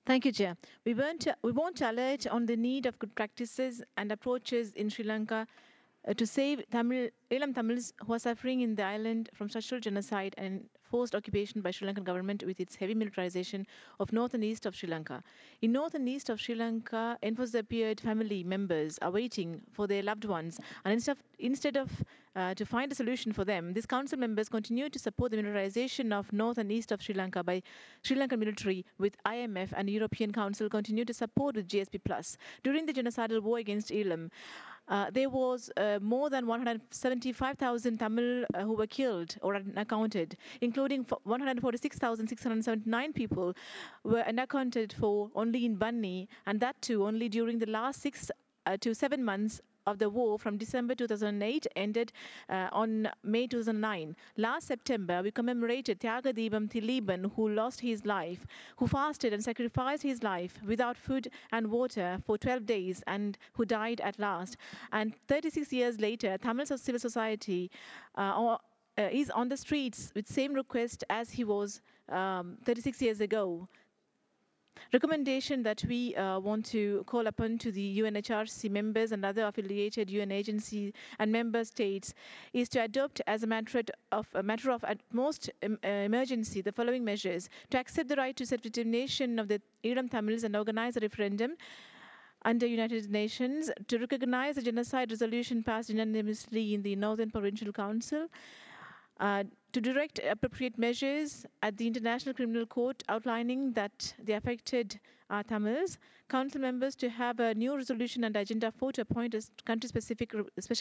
Thank you, Chair. We want to alert on the need of good practices and approaches in Sri Lanka to save Elam Tamils who are suffering in the island from structural genocide and forced occupation by Sri Lankan government with its heavy militarization of north and east of Sri Lanka. In north and east of Sri Lanka, enforced appeared family members are waiting for their loved ones, and instead of to find a solution for them, these council members continue to support the militarization of north and east of Sri Lanka by Sri Lankan military, with IMF and European Council continue to support with GSP Plus. During the genocidal war against Elam, there was more than 175,000 Tamil who were killed or unaccounted, including 146,679 people were unaccounted for only in Banni, and that too only during the last 6 to 7 months of the war from December 2008 ended on May 2009. Last September, we commemorated Tyagadeepam Thiliban, who lost his life, who fasted and sacrificed his life without food and water for 12 days and who died at last. And 36 years later, Tamil civil society is on the streets with same request as he was 36 years ago. Recommendation that we want to call upon to the UNHRC members and other affiliated UN agencies and member states is to adopt as a matter of utmost emergency the following measures: to accept the right to self-determination of the Iram Tamils and organize a referendum under United Nations, to recognize the genocide resolution passed unanimously in the Northern Provincial Council, uh, to direct appropriate measures at the International Criminal Court outlining that the affected Tamils, council members to have a new resolution and agenda 4 to appoint a country-specific special